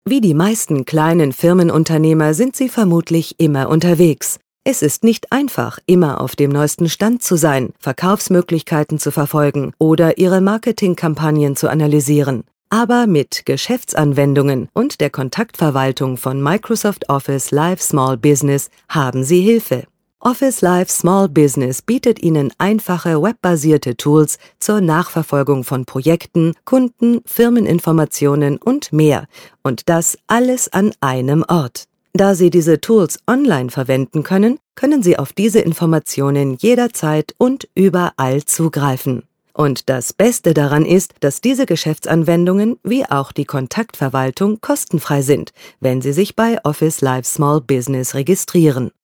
Wie die meisten kleinen Firmenunternehmer sind Sie vermutlich immer unterwegs. Es ist nicht einfach, immer auf dem neuesten Stand zu sein, Verkaufsmöglichkeiten zu verfolgen oder Ihre Marketingkampagnen zu analysieren. Aber mit Geschäftsanwendungen und der Kontaktverwaltung von Microsoft Office Live Small Business haben Sie Hilfe. Office Live Small Business bietet Ihnen einfache webbasierte Tools zur Nachverfolgung von Projekten, Kunden, Firmeninformationen und mehr. Und das alles an einem Ort. Da Sie diese Tools online verwenden können, können Sie auf diese Informationen jederzeit und überall zugreifen. Und das Beste daran ist, dass diese Geschäftsanwendungen wie auch die Kontaktverwaltung kostenfrei sind, wenn Sie sich bei Office Live Small Business registrieren.